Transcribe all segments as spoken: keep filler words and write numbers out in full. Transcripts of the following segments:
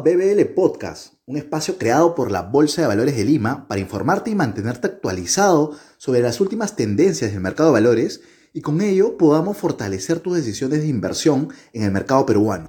B B L Podcast, un espacio creado por la Bolsa de Valores de Lima para informarte y mantenerte actualizado sobre las últimas tendencias del mercado de valores y con ello podamos fortalecer tus decisiones de inversión en el mercado peruano.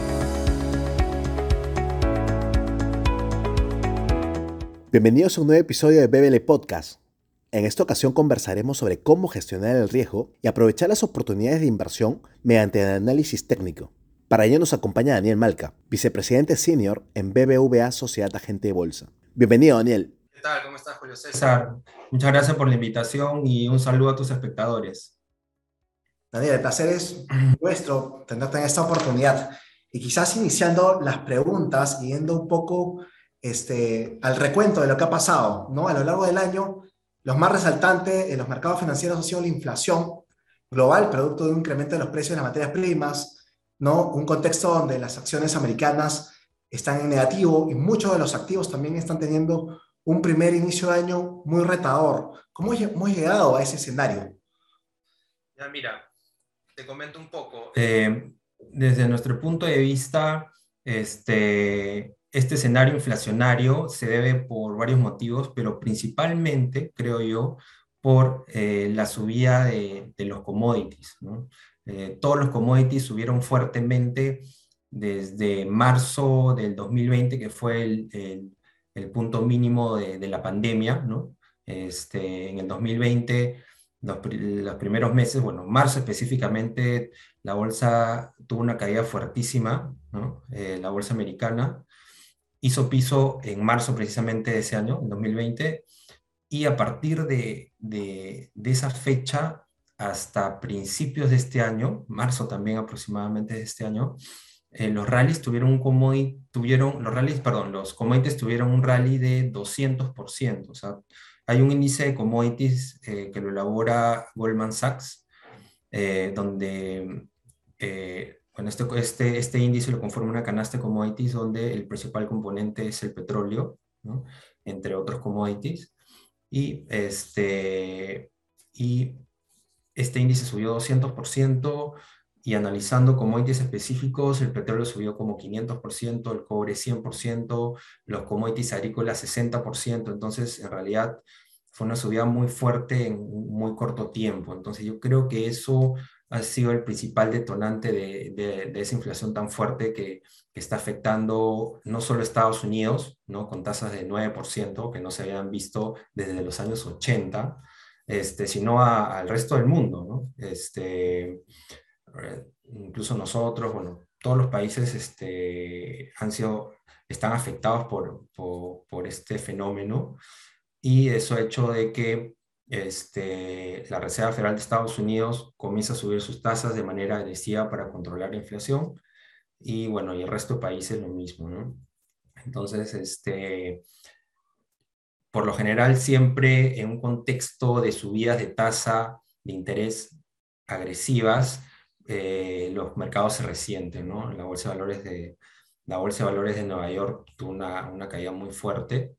Bienvenidos a un nuevo episodio de B B L Podcast. En esta ocasión conversaremos sobre cómo gestionar el riesgo y aprovechar las oportunidades de inversión mediante el análisis técnico. Para ello nos acompaña Daniel Malca, vicepresidente senior en B B V A Sociedad Agente de Bolsa. Bienvenido, Daniel. ¿Qué tal? ¿Cómo estás, Julio César? Muchas gracias por la invitación y un saludo a tus espectadores. Daniel, el placer es nuestro tenerte en esta oportunidad. Y quizás iniciando las preguntas y yendo un poco este, al recuento de lo que ha pasado, ¿no? A lo largo del año, los más resaltantes en los mercados financieros ha sido la inflación global, producto de un incremento de los precios de las materias primas, ¿no? Un contexto donde las acciones americanas están en negativo y muchos de los activos también están teniendo un primer inicio de año muy retador. ¿Cómo hemos llegado a ese escenario? Ya, mira, te comento un poco. Eh, desde nuestro punto de vista, este, este escenario inflacionario se debe por varios motivos, pero principalmente, creo yo, por eh, la subida de, de los commodities, ¿no? Eh, todos los commodities subieron fuertemente desde marzo del dos mil veinte, que fue el, el, el punto mínimo de, de la pandemia, ¿no? Este, en el dos mil veinte los, los primeros meses, bueno, marzo específicamente, la bolsa tuvo una caída fuertísima, ¿no? Eh, la bolsa americana hizo piso en marzo precisamente de ese año, en dos mil veinte, y a partir de, de, de esa fecha hasta principios de este año, marzo también aproximadamente de este año, eh, los rallies tuvieron un commodity, tuvieron, los rallies, perdón, los commodities tuvieron un rally de doscientos por ciento, o sea, hay un índice de commodities eh, que lo elabora Goldman Sachs, eh, donde eh, bueno, este, este, este índice lo conforma una canasta de commodities donde el principal componente es el petróleo, ¿no? Entre otros commodities. Y este, y este índice subió doscientos por ciento y analizando commodities específicos, el petróleo subió como quinientos por ciento, el cobre cien por ciento, los commodities agrícolas sesenta por ciento. Entonces, en realidad, fue una subida muy fuerte en muy corto tiempo. Entonces, yo creo que eso ha sido el principal detonante de, de, de esa inflación tan fuerte que, que está afectando no solo a Estados Unidos, ¿no? Con tasas de nueve por ciento que no se habían visto desde los años ochenta, este, sino a, al resto del mundo, ¿no? Este, eh, incluso nosotros, bueno, todos los países este, han sido, están afectados por, por, por este fenómeno y eso ha hecho de que este, la Reserva Federal de Estados Unidos comienza a subir sus tasas de manera agresiva para controlar la inflación y bueno, y el resto de países lo mismo, ¿no? Entonces, este, por lo general, siempre en un contexto de subidas de tasa de interés agresivas, eh, los mercados se resienten, ¿no? La bolsa de valores de, la bolsa de valores de Nueva York tuvo una, una caída muy fuerte.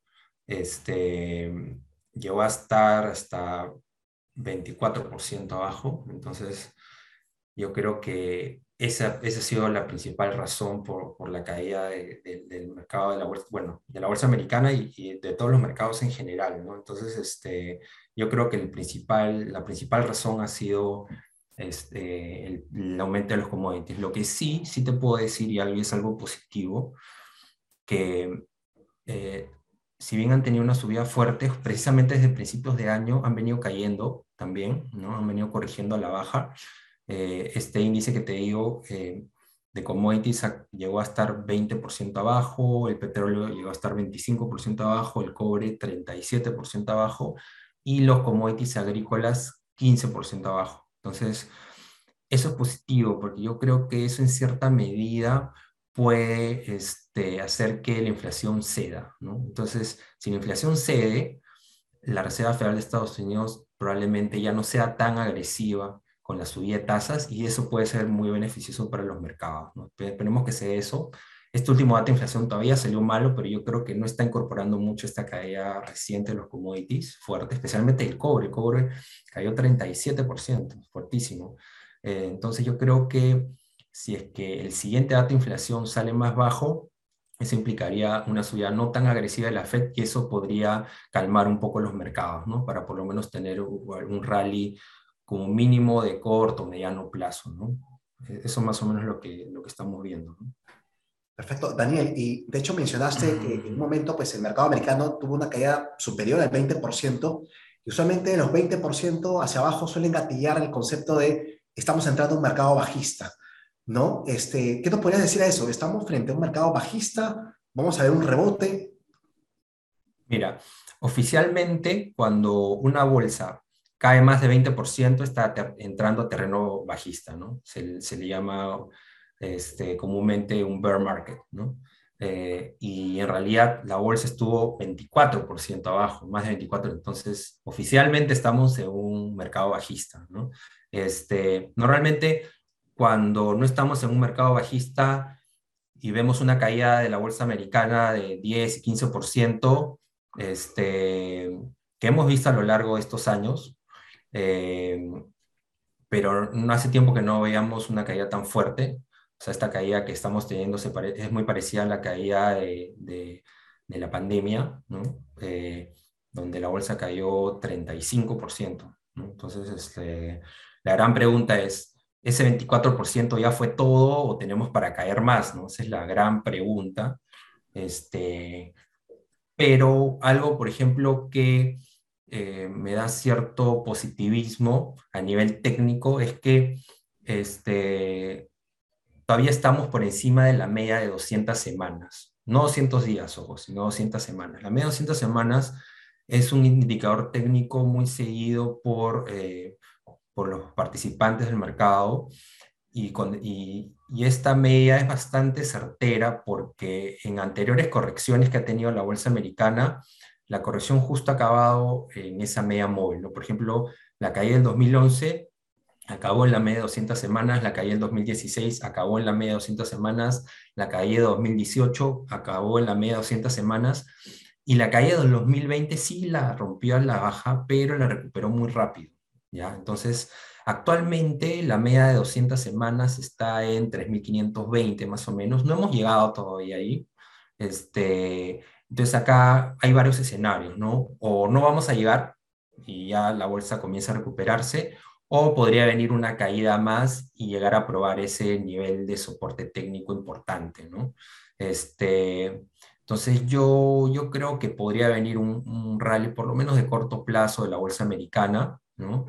Este, llegó a estar hasta veinticuatro por ciento abajo. Entonces, yo creo que esa, esa ha sido la principal razón por, por la caída de- de- del mercado de la bolsa, bueno, de la bolsa americana y, y de todos los mercados en general, ¿no? Entonces, este, yo creo que el principal, la principal razón ha sido este, el, el aumento de los commodities. Lo que sí, sí te puedo decir, y algo, y es algo positivo, que eh, si bien han tenido una subida fuerte, precisamente desde principios de año han venido cayendo también, ¿no? Han venido corrigiendo a la baja. Eh, este índice que te digo eh, de commodities ha- llegó a estar veinte por ciento abajo, el petróleo llegó a estar veinticinco por ciento abajo, el cobre treinta y siete por ciento abajo y los commodities agrícolas quince por ciento abajo. Entonces, eso es positivo porque yo creo que eso en cierta medida puede este, hacer que la inflación ceda, ¿no? Entonces, si la inflación cede, la Reserva Federal de Estados Unidos probablemente ya no sea tan agresiva con la subida de tasas y eso puede ser muy beneficioso para los mercados, ¿no? Espe- Esperemos que sea eso. Este último dato de inflación todavía salió malo, pero yo creo que no está incorporando mucho esta caída reciente de los commodities fuerte, especialmente el cobre. El cobre cayó treinta y siete por ciento, fuertísimo. Eh, entonces yo creo que si es que el siguiente dato de inflación sale más bajo, eso implicaría una subida no tan agresiva de la Fed y eso podría calmar un poco los mercados, ¿no? Para por lo menos tener un rally como mínimo de corto, mediano plazo, ¿no? Eso más o menos es lo que, lo que estamos viendo, ¿no? Perfecto, Daniel, y de hecho mencionaste que en un momento pues el mercado americano tuvo una caída superior al veinte por ciento y usualmente los veinte por ciento hacia abajo suelen gatillar el concepto de estamos entrando a un mercado bajista, ¿no? Este, ¿qué nos podrías decir a eso? ¿Estamos frente a un mercado bajista? ¿Vamos a ver un rebote? Mira, oficialmente cuando una bolsa cae más de veinte por ciento está ter- entrando a terreno bajista, ¿no? Se, se le llama este, comúnmente un bear market, ¿no? Eh, y en realidad la bolsa estuvo veinticuatro por ciento abajo, más de veinticuatro por ciento, entonces oficialmente estamos en un mercado bajista, ¿no? Este, normalmente cuando no estamos en un mercado bajista y vemos una caída de la bolsa americana de diez y quince por ciento, este, que hemos visto a lo largo de estos años, eh, pero no hace tiempo que no veíamos una caída tan fuerte. O sea, esta caída que estamos teniendo se pare- es muy parecida a la caída de, de- de la pandemia, ¿no? Eh, donde la bolsa cayó treinta y cinco por ciento, ¿no? Entonces, este, la gran pregunta es, ¿ese veinticuatro por ciento ya fue todo o tenemos para caer más, ¿no? Esa es la gran pregunta. Este, pero algo, por ejemplo, que eh, me da cierto positivismo a nivel técnico es que este, todavía estamos por encima de la media de doscientas semanas, no doscientos días, ojo, sino doscientas semanas. La media de doscientas semanas es un indicador técnico muy seguido por, eh, por los participantes del mercado y, con- y, y esta medida es bastante certera porque en anteriores correcciones que ha tenido la bolsa americana, la corrección justo ha acabado en esa media móvil, ¿no? Por ejemplo, la caída del dos mil once acabó en la media de doscientas semanas, la caída del dos mil dieciséis acabó en la media de doscientas semanas, la caída de dos mil dieciocho acabó en la media de doscientas semanas, y la caída del dos mil veinte sí la rompió a la baja, pero la recuperó muy rápido, ¿ya? Entonces, actualmente la media de doscientas semanas está en tres mil quinientos veinte más o menos, no hemos llegado todavía ahí. Este, entonces acá hay varios escenarios, ¿no? O no vamos a llegar y ya la bolsa comienza a recuperarse, o podría venir una caída más y llegar a probar ese nivel de soporte técnico importante, ¿no? Este, entonces yo, yo creo que podría venir un, un rally por lo menos de corto plazo de la bolsa americana, ¿no?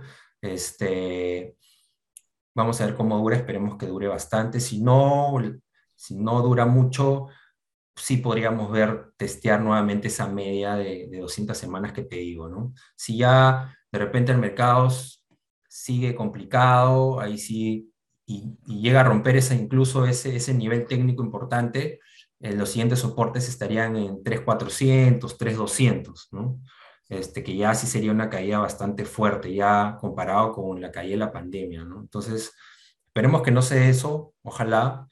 Este, vamos a ver cómo dura, esperemos que dure bastante. Si no, si no dura mucho, sí podríamos ver testear nuevamente esa media de, de doscientas semanas que te digo, ¿no? Si ya de repente el mercado s- sigue complicado, ahí sí, y, y llega a romper ese, incluso ese, ese nivel técnico importante, eh, los siguientes soportes estarían en tres mil cuatrocientos, tres mil doscientos, ¿no? Este, que ya sí sería una caída bastante fuerte, ya comparado con la caída de la pandemia, ¿no? Entonces, esperemos que no sea eso, ojalá.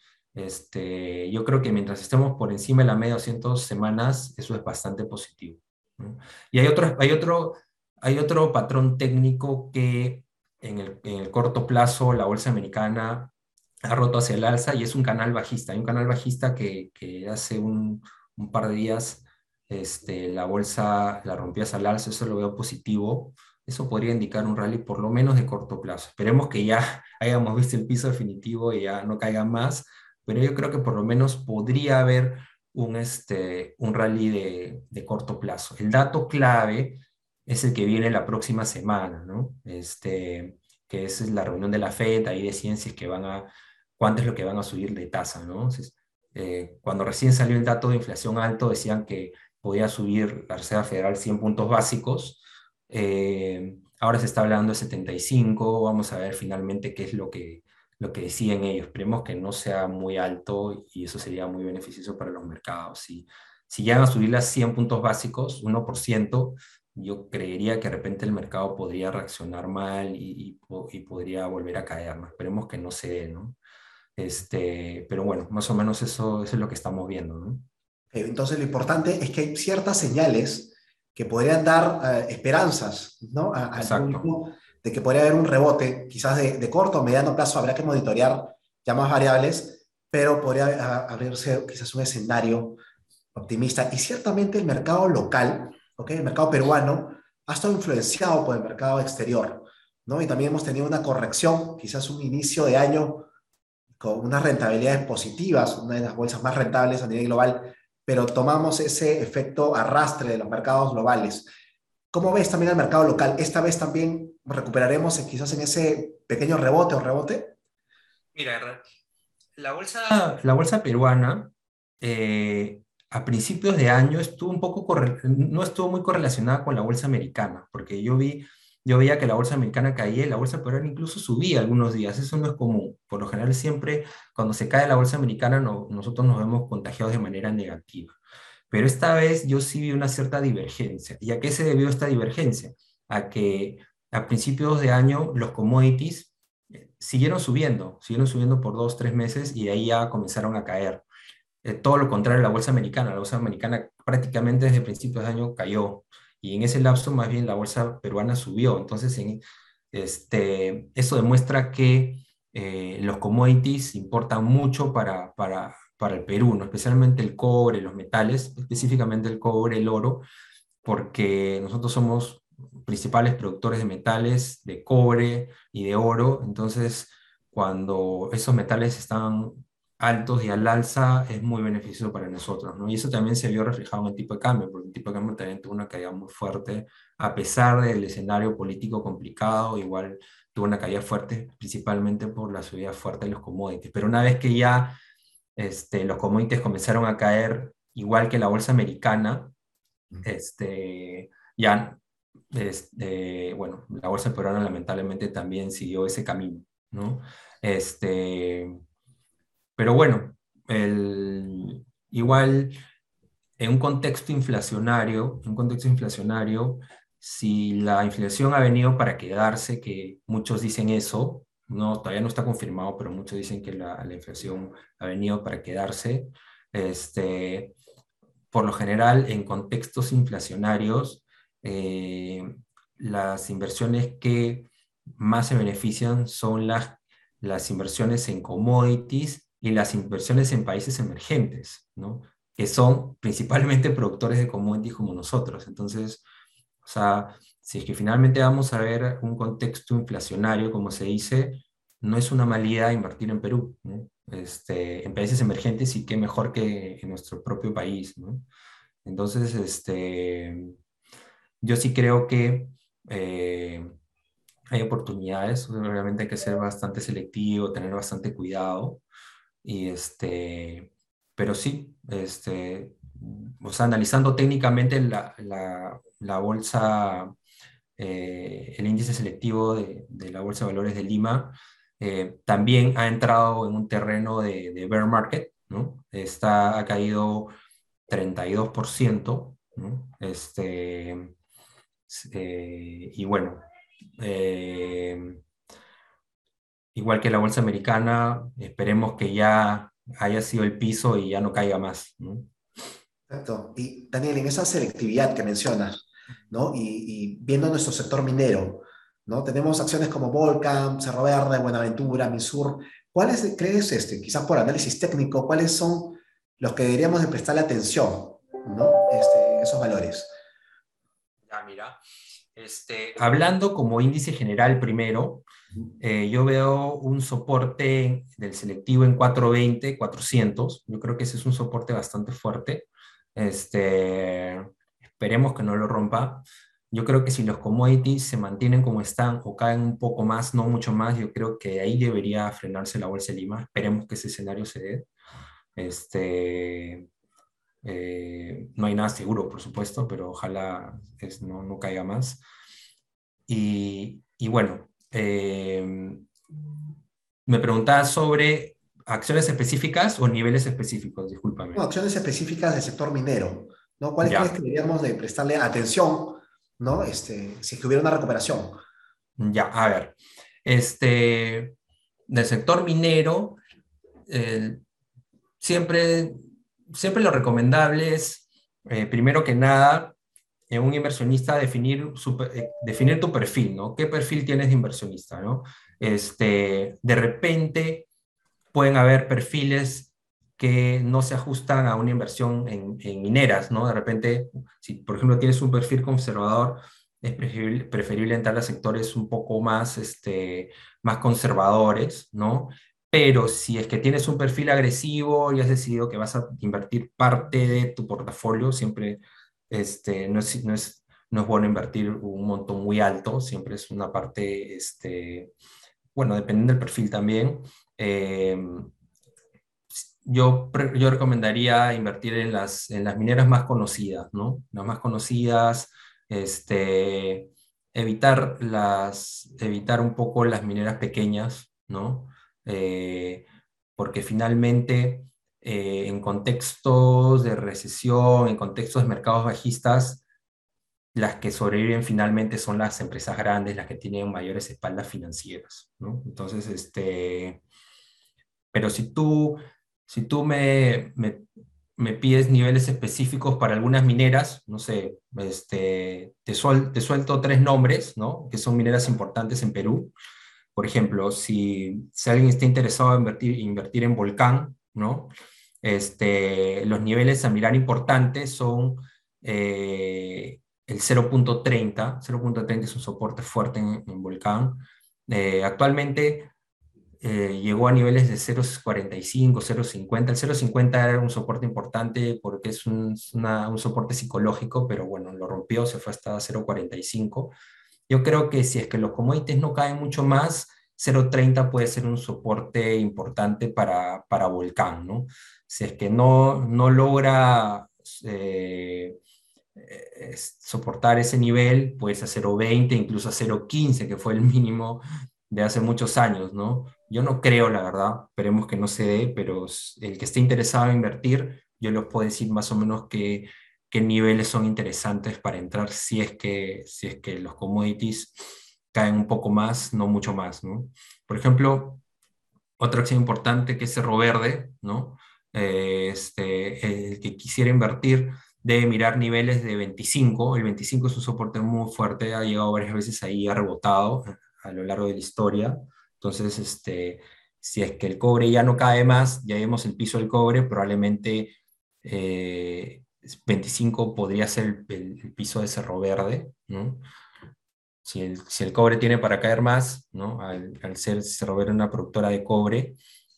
Este, yo creo que mientras estemos por encima de la media de doscientas semanas, eso es bastante positivo, ¿no? Y hay otro, hay otro, hay otro patrón técnico que en el, en el corto plazo la bolsa americana ha roto hacia el alza y es un canal bajista. Hay un canal bajista que, que hace un, un par de días este, la bolsa la rompió hacia el alza, eso lo veo positivo. Eso podría indicar un rally por lo menos de corto plazo. Esperemos que ya hayamos visto el piso definitivo y ya no caiga más, pero yo creo que por lo menos podría haber un, este, un rally de, de corto plazo. El dato clave es el que viene la próxima semana, ¿no? Este, que es la reunión de la Fed, ahí deciden si es que van a, cuánto es lo que van a subir de tasa, ¿no? Entonces, eh, cuando recién salió el dato de inflación alto, decían que podía subir la Reserva Federal cien puntos básicos. Eh, ahora se está hablando de setenta y cinco, vamos a ver finalmente qué es lo que, lo que deciden ellos. Esperemos que no sea muy alto y eso sería muy beneficioso para los mercados. Si, si llegan a subir las cien puntos básicos, uno por ciento, yo creería que de repente el mercado podría reaccionar mal y, y, y podría volver a caer, ¿no? Esperemos que no se dé, ¿no? Este, pero bueno, más o menos eso, eso es lo que estamos viendo, ¿no? Eh, Entonces, lo importante es que hay ciertas señales que podrían dar eh, esperanzas, ¿no? A- al Exacto. público de que podría haber un rebote, quizás de, de corto o mediano plazo, habrá que monitorear ya más variables, pero podría a- abrirse quizás un escenario optimista. Y ciertamente el mercado local, ¿ok? El mercado peruano ha estado influenciado por el mercado exterior, ¿no? Y también hemos tenido una corrección, quizás un inicio de año con unas rentabilidades positivas, una de las bolsas más rentables a nivel global, pero tomamos ese efecto arrastre de los mercados globales. ¿Cómo ves también el mercado local? ¿Esta vez también recuperaremos en- quizás en ese pequeño rebote o rebote? Mira, la bolsa, la bolsa peruana eh, a principios de año estuvo un poco corre- no estuvo muy correlacionada con la bolsa americana, porque yo vi, yo veía que la bolsa americana caía y la bolsa peruana incluso subía algunos días. Eso no es común. Por lo general, siempre cuando se cae la bolsa americana, no- nosotros nos vemos contagiados de manera negativa. Pero esta vez yo sí vi una cierta divergencia. ¿Y a qué se debió esta divergencia? A que a principios de año los commodities eh, siguieron subiendo, siguieron subiendo por dos, tres meses y de ahí ya comenzaron a caer. Eh, todo lo contrario a la bolsa americana. La bolsa americana prácticamente desde principios de año cayó y en ese lapso más bien la bolsa peruana subió. Entonces, en, este, eso demuestra que eh, los commodities importan mucho para, para, para el Perú, ¿no? Especialmente el cobre, los metales, específicamente el cobre, el oro, porque nosotros somos principales productores de metales, de cobre y de oro. Entonces, cuando esos metales están altos y al alza, es muy beneficioso para nosotros, ¿no? Y eso también se vio reflejado en el tipo de cambio, porque el tipo de cambio también tuvo una caída muy fuerte, a pesar del escenario político complicado, igual tuvo una caída fuerte, principalmente por la subida fuerte de los commodities. Pero una vez que ya este, los commodities comenzaron a caer igual que la bolsa americana, este, ya, este, bueno, la bolsa peruana lamentablemente también siguió ese camino, ¿no? Este, pero bueno, el, igual en un contexto inflacionario, en un contexto inflacionario, si la inflación ha venido para quedarse, que muchos dicen eso, no, todavía no está confirmado, pero muchos dicen que la, la inflación ha venido para quedarse, este, por lo general, en contextos inflacionarios, eh, las inversiones que más se benefician son las, las inversiones en commodities y las inversiones en países emergentes, ¿no? Que son principalmente productores de commodities como nosotros. Entonces, o sea, si es que finalmente vamos a ver un contexto inflacionario, como se dice, no es una mala idea invertir en Perú, ¿no? Este, en países emergentes y qué mejor que en nuestro propio país, ¿no? Entonces, este, yo sí creo que eh, hay oportunidades, obviamente hay que ser bastante selectivo, tener bastante cuidado, y este, pero sí, este, o sea, analizando técnicamente la, la, la bolsa, eh, el índice selectivo de, de la Bolsa de Valores de Lima, eh, también ha entrado en un terreno de, de bear market, ¿no? Está, ha caído treinta y dos por ciento, ¿no? Este, eh, y bueno, eh, igual que la bolsa americana, esperemos que ya haya sido el piso y ya no caiga más, ¿no? Exacto. Y Daniel, en esa selectividad que mencionas, ¿no? Y, y viendo nuestro sector minero, ¿no? Tenemos acciones como Volcam, Cerro Verde, Buenaventura, Misur. ¿Cuáles crees, este, quizás por análisis técnico, cuáles son los que deberíamos de prestarle atención, ¿no? Este, en esos valores. Ya, mira, este, hablando como índice general primero, eh, yo veo un soporte del selectivo en cuatrocientos veinte, cuatrocientos. Yo creo que ese es un soporte bastante fuerte. Este, esperemos que no lo rompa. Yo creo que si los commodities se mantienen como están o caen un poco más, no mucho más, yo creo que ahí debería frenarse la bolsa de Lima. Esperemos que ese escenario se dé. Este, eh, no hay nada seguro, por supuesto, pero ojalá es, no, no caiga más. Y, y bueno, eh, me preguntaba sobre acciones específicas o niveles específicos, No, discúlpame. acciones específicas del sector minero, ¿no? ¿Cuáles crees que Ya, deberíamos de prestarle atención, ¿no? Este, si es que hubiera una recuperación. ya, a ver. Este, del sector minero, eh, siempre, siempre lo recomendable es, eh, primero que nada, en un inversionista definir, su, eh, definir tu perfil, ¿no? ¿Qué perfil tienes de inversionista, ¿no? Este, de repente pueden haber perfiles que no se ajustan a una inversión en, en mineras, ¿no? De repente, si por ejemplo tienes un perfil conservador, es preferible, preferible entrar a sectores un poco más, este, más conservadores, ¿no? Pero si es que tienes un perfil agresivo y has decidido que vas a invertir parte de tu portafolio, siempre este, no es, no es, no es bueno invertir un monto muy alto, siempre es una parte, este, bueno, dependiendo del perfil también. Eh, yo, pre- yo recomendaría invertir en las, en las mineras más conocidas, ¿no? Las más conocidas, este, evitar, las, evitar un poco las mineras pequeñas, ¿no? Eh, porque finalmente eh, en contextos de recesión, en contextos de mercados bajistas, las que sobreviven finalmente son las empresas grandes, las que tienen mayores espaldas financieras, ¿no? Entonces, este, pero si tú, si tú me, me, me pides niveles específicos para algunas mineras, no sé, este, te, suel- te suelto tres nombres, ¿no? Que son mineras importantes en Perú. Por ejemplo, si, si alguien está interesado en invertir, invertir en Volcán, ¿no? Este, los niveles a mirar importantes son eh, el cero punto treinta. cero punto treinta es un soporte fuerte en, en Volcán. Eh, actualmente eh, llegó a niveles de cero punto cuarenta y cinco, cero punto cincuenta. El cero punto cincuenta era un soporte importante porque es un, una- un soporte psicológico, pero bueno, lo rompió, se fue hasta cero punto cuarenta y cinco. Yo creo que si es que los commodities no caen mucho más, cero punto treinta puede ser un soporte importante para, para Volcán, ¿no? Si es que no, no logra eh, eh, soportar ese nivel, pues a cero punto veinte, incluso a cero punto quince, que fue el mínimo de hace muchos años, ¿no? Yo no creo, la verdad, esperemos que no se dé, pero el que esté interesado en invertir, yo les puedo decir más o menos que qué niveles son interesantes para entrar si es que, si es que los commodities caen un poco más, no mucho más, ¿no? Por ejemplo, otra acción importante que es Cerro Verde, ¿no? Eh, este, el que quisiera invertir debe mirar niveles de veinticinco. El veinticinco es un soporte muy fuerte, ha llegado varias veces ahí, ha rebotado a lo largo de la historia. Entonces, este, si es que el cobre ya no cae más, ya vemos el piso del cobre, probablemente eh, veinticinco podría ser el, el piso de Cerro Verde, ¿no? Si el, si el cobre tiene para caer más, ¿no? Al, al ser Cerro Verde una productora de cobre,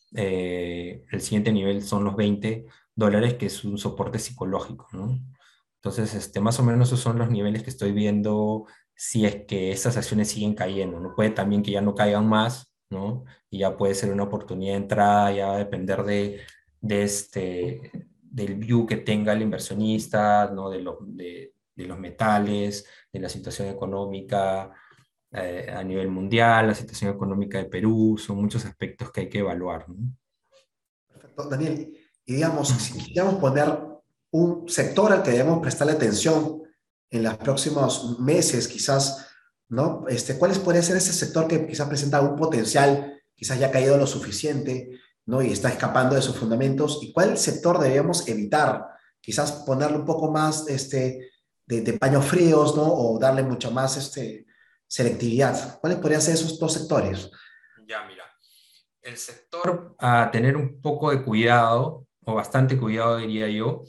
eh, el siguiente nivel son los veinte dólares, que es un soporte psicológico, ¿no? Entonces, este, más o menos esos son los niveles que estoy viendo si es que estas acciones siguen cayendo, ¿no? Puede también que ya no caigan más, ¿no? Y ya puede ser una oportunidad de entrada, ya va a depender de, de este, del view que tenga el inversionista, ¿no? De, lo- de, de los metales, de la situación económica eh, a nivel mundial, la situación económica de Perú, son muchos aspectos que hay que evaluar, ¿no? Perfecto, Daniel. Y digamos, si quisiéramos poner un sector al que debemos prestarle atención en los próximos meses, quizás, ¿no? Este, ¿cuáles podría ser ese sector que quizás presenta un potencial, quizás ya ha caído lo suficiente, ¿no? Y está escapando de sus fundamentos? ¿Y cuál sector debemos evitar? Quizás ponerle un poco más este, de, de paños fríos, ¿no? O darle mucha más este, selectividad. ¿Cuáles podrían ser esos dos sectores? Ya, mira, el sector a tener un poco de cuidado, o bastante cuidado diría yo,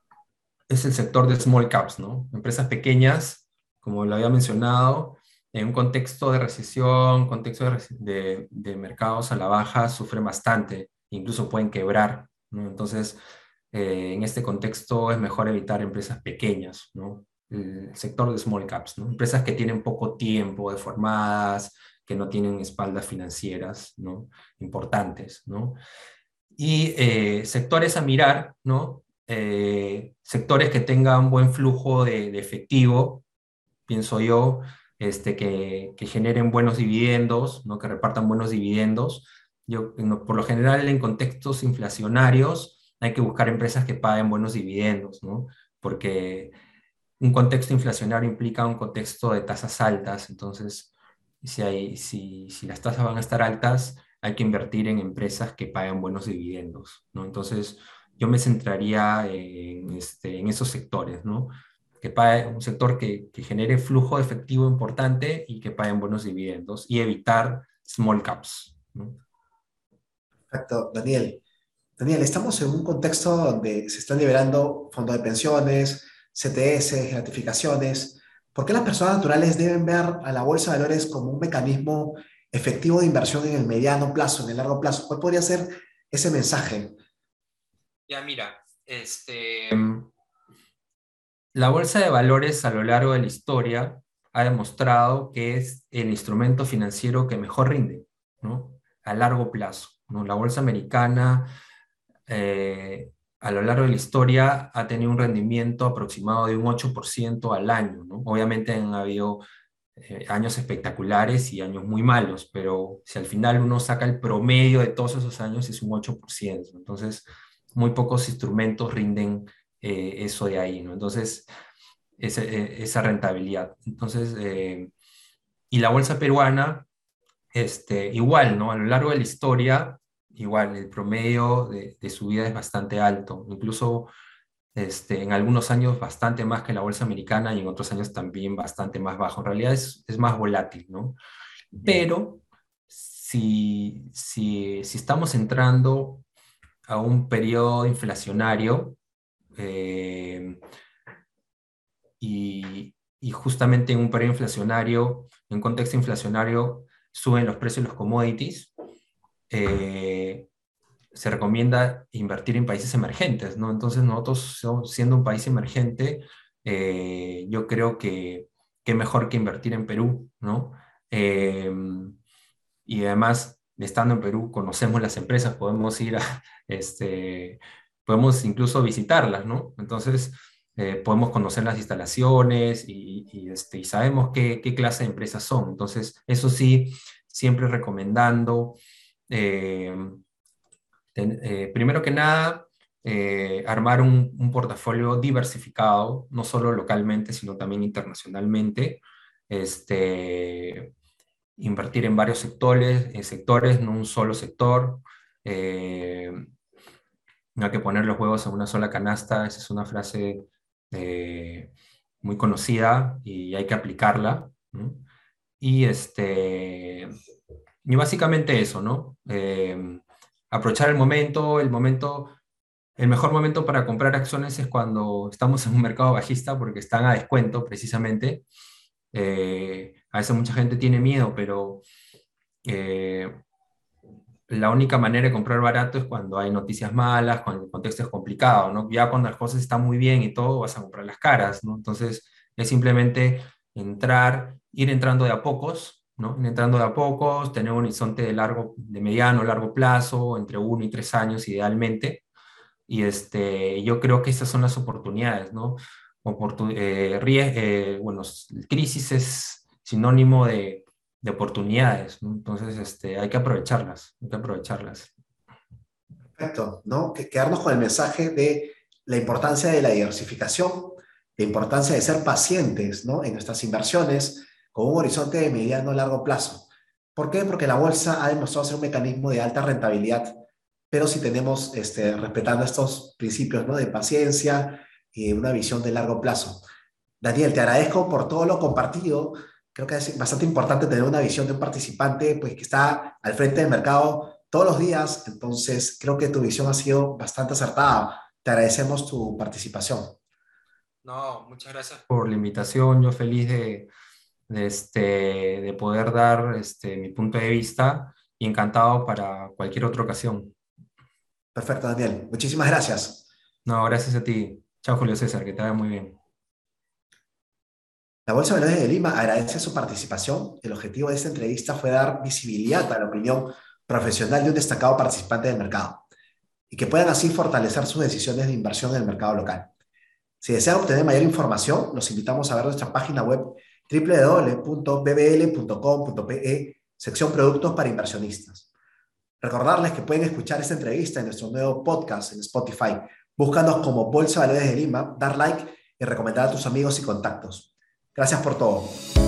es el sector de small caps, ¿no? Empresas pequeñas, como lo había mencionado, en un contexto de recesión, contexto de, rec- de- de mercados a la baja, sufren bastante, incluso pueden quebrar, ¿no? Entonces, eh, en este contexto es mejor evitar empresas pequeñas, ¿no? El sector de small caps, ¿no? Empresas que tienen poco tiempo de formadas, que no tienen espaldas financieras, ¿no? Importantes, ¿no? Y eh, sectores a mirar, ¿no? Eh, sectores que tengan buen flujo de, de efectivo, pienso yo, este, que, que generen buenos dividendos, ¿no? Que repartan buenos dividendos. Yo, no, por lo general, en contextos inflacionarios, hay que buscar empresas que paguen buenos dividendos, ¿no? Porque un contexto inflacionario implica un contexto de tasas altas, entonces si, hay, si, si las tasas van a estar altas, hay que invertir en empresas que pagan buenos dividendos, ¿no? Entonces yo me centraría en, este, en esos sectores, ¿no? Que pague, un sector que, que genere flujo de efectivo importante y que paguen buenos dividendos y evitar small caps, ¿no? Perfecto, Daniel. Daniel, estamos en un contexto donde se están liberando fondos de pensiones, C T S, gratificaciones. ¿Por qué las personas naturales deben ver a la bolsa de valores como un mecanismo efectivo de inversión en el mediano plazo, en el largo plazo? ¿Cuál podría ser ese mensaje? Ya, mira, este, la bolsa de valores a lo largo de la historia ha demostrado que es el instrumento financiero que mejor rinde, ¿no? A largo plazo, ¿no? La bolsa americana, eh, a lo largo de la historia, ha tenido un rendimiento aproximado de un ocho por ciento al año, ¿no? Obviamente han habido eh, años espectaculares y años muy malos, pero si al final uno saca el promedio de todos esos años es un ocho por ciento. Entonces, muy pocos instrumentos rinden eh, eso de ahí, ¿no? Entonces, ese, eh, esa rentabilidad. Entonces, eh, y la bolsa peruana, este, igual, ¿no? A lo largo de la historia, igual, el promedio de, de subida es bastante alto, incluso este, en algunos años bastante más que la bolsa americana y en otros años también bastante más bajo. En realidad es, es más volátil, ¿no? Pero si, si, si estamos entrando a un periodo inflacionario, eh, y, y justamente en un periodo inflacionario, en un contexto inflacionario, suben los precios de los commodities, eh, se recomienda invertir en países emergentes, ¿no? Entonces nosotros siendo un país emergente, eh, yo creo que, que mejor que invertir en Perú, ¿no? Eh, y además, estando en Perú, conocemos las empresas, podemos ir a, este, podemos incluso visitarlas, ¿no? Entonces, eh, podemos conocer las instalaciones y, y, este, y sabemos qué, qué clase de empresas son. Entonces, eso sí, siempre recomendando, eh, ten, eh, primero que nada, eh, armar un, un portafolio diversificado, no solo localmente, sino también internacionalmente. Este, invertir en varios sectores, en sectores, no un solo sector. Eh, no hay que poner los huevos en una sola canasta, esa es una frase eh, muy conocida y hay que aplicarla, ¿no? Y, este, y básicamente eso, ¿no? Eh, aprovechar el momento, el momento, el mejor momento para comprar acciones es cuando estamos en un mercado bajista porque están a descuento precisamente. Eh, a veces mucha gente tiene miedo, pero eh, la única manera de comprar barato es cuando hay noticias malas, cuando el contexto es complicado, ¿no? Ya cuando las cosas están muy bien y todo, vas a comprar las caras, ¿no? Entonces, es simplemente entrar, ir entrando de a pocos, ¿no? Ir entrando de a pocos, tener un horizonte de largo, de mediano, largo plazo, entre uno y tres años idealmente. Y este, yo creo que esas son las oportunidades, ¿no? Oportu eh, ries- eh, bueno, crisis es sinónimo de de oportunidades, ¿no? Entonces, este, hay que aprovecharlas, hay que aprovecharlas. Perfecto, ¿no? Que quedarnos con el mensaje de la importancia de la diversificación, la importancia de ser pacientes, ¿no? En nuestras inversiones con un horizonte de mediano a largo plazo. ¿Por qué? Porque la bolsa ha demostrado ser un mecanismo de alta rentabilidad, pero si tenemos, este, respetando estos principios, ¿no? De paciencia y una visión de largo plazo. Daniel, te agradezco por todo lo compartido. Creo que es bastante importante tener una visión de un participante pues, que está al frente del mercado todos los días. Entonces, creo que tu visión ha sido bastante acertada. Te agradecemos tu participación. No, muchas gracias por la invitación. Yo feliz de, de, este, de poder dar este, mi punto de vista y encantado para cualquier otra ocasión. Perfecto, Daniel. Muchísimas gracias. No, gracias a ti. Chao, Julio César, que te vaya muy bien. La Bolsa de Valores de Lima agradece su participación. El objetivo de esta entrevista fue dar visibilidad a la opinión profesional de un destacado participante del mercado y que puedan así fortalecer sus decisiones de inversión en el mercado local. Si desean obtener mayor información, los invitamos a ver nuestra página web doble u doble u doble u punto b b l punto com punto p e, sección Productos para Inversionistas. Recordarles que pueden escuchar esta entrevista en nuestro nuevo podcast en Spotify. Búscanos como Bolsa de Valores de Lima, dar like y recomendar a tus amigos y contactos. Gracias por todo.